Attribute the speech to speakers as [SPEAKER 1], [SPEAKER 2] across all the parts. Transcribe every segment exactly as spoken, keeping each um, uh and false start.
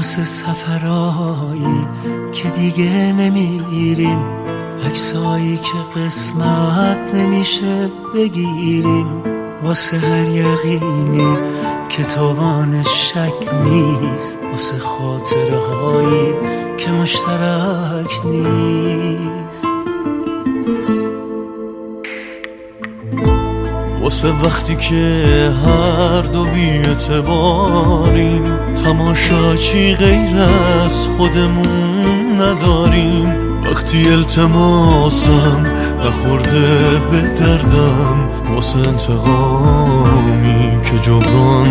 [SPEAKER 1] واسه سفرهایی که دیگه نمیریم، عکسایی که قسمت نمیشه بگیریم، واسه هر یقینی که توانش شک نیست، واسه خاطره هایی که مشترک نیست، واسه وقتی که هر دو بی‌اعتباریم، تماشاچی غیر از خودمون نداریم، وقتی التماسم نخورده به دردم، واسه انتقامی که جبران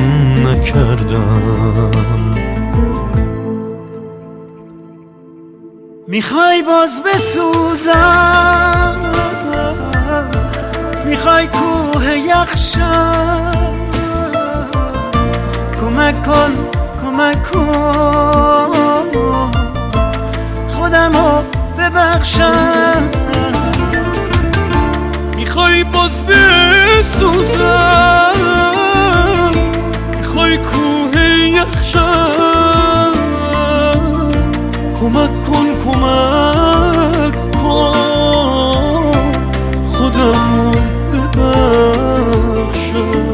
[SPEAKER 1] نکردم. میخوای باز بسوزم، میخوای کوه یخشم، کمک کن کمک کن خودمو ببخشم. میخوای باز بسوزم، میخوای کوه یخشم، کمک کن کمک کن خودمو ببخشم.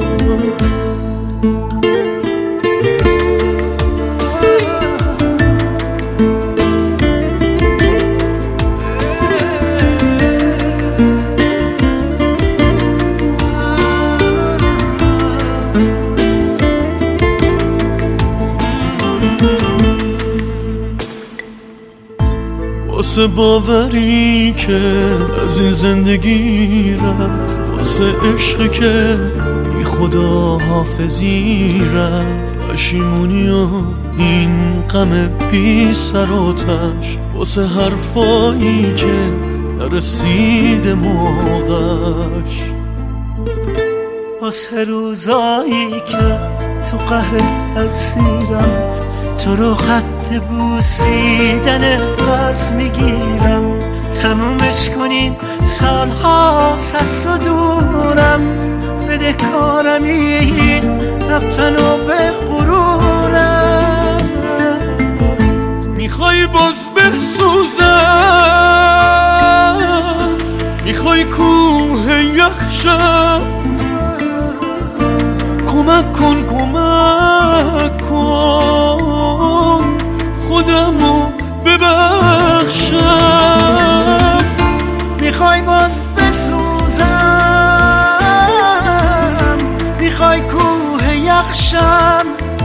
[SPEAKER 1] واسه باوری که از این زندگی رفت، واسه عشقی که بی خدا حافظی رفت، پشیمونی و این غم بی سر و تش، واسه حرفایی که نرسیده موقعش، واسه روزایی که تو قهر اسیرم، تو رو خط بوسیدن قرض میگیرم، تمومش کنیم سالهاست از تو دورم، بده کارم این رفتن و به غرورم. میخوای باز بسوزم، میخوای کوه یخشم، کمک کن کمک کن خودمو ببخشم. میخوای باز بسوزم، میخوای کوه یخشم،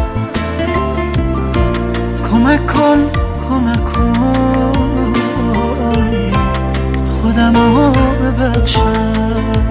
[SPEAKER 1] کمک کن کمک کن خودمو ببخشم.